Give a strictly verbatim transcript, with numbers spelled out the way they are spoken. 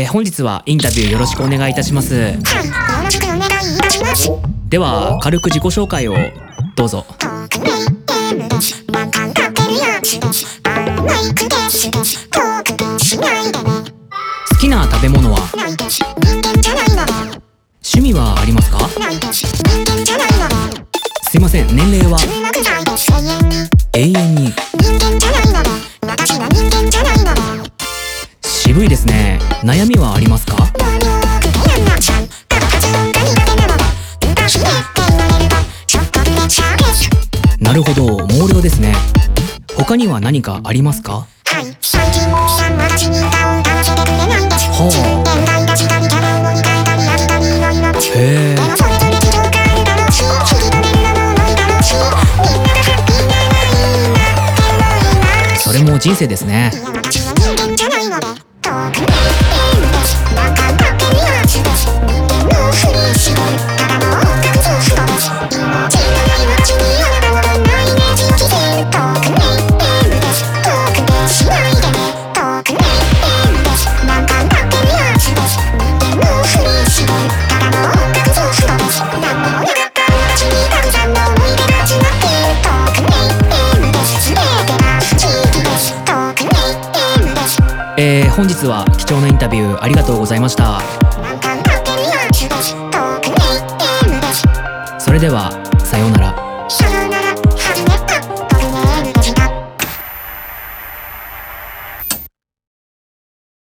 ー、本日はインタビューよろしくお願いいたします。 はい、よろしくお願いいたします。 では軽く自己紹介をどうぞ。好きな食べ物は？趣味はありますか？すいません、年齢は？永遠に。渋いですね。悩みはありますか？なるほど、毛量ですね。他には何かありますか？ はい、最近友達に顔を出してくれないんです。 ほう。 変態だしたりキャラを乗り換えたりやったりいろいろ。 へー。 でもそれぞれ事情があるだろうし、不思議と面倒もないだろうし、みんながハッピーならいいなって思います。 それも人生ですね。 いや私は人間じゃないので、トークネームです。わかんなけりゃしです。人間のふりしてる、ただの音楽造詞です。命のない街にあなたのどんなイメージを着せる。トークネームです。トークでしないでね。トークネームです。わかんなけりゃしです。人間のふりしてる、ただの音楽造詞です。なんにもなかった街にたくさんの思い出が詰まっている。トークネームです。すべてが不思議です。トークネームです。 えー、本日は貴重なインタビューありがとうございました。 わかんなけりゃしです。トークネームです。 それでは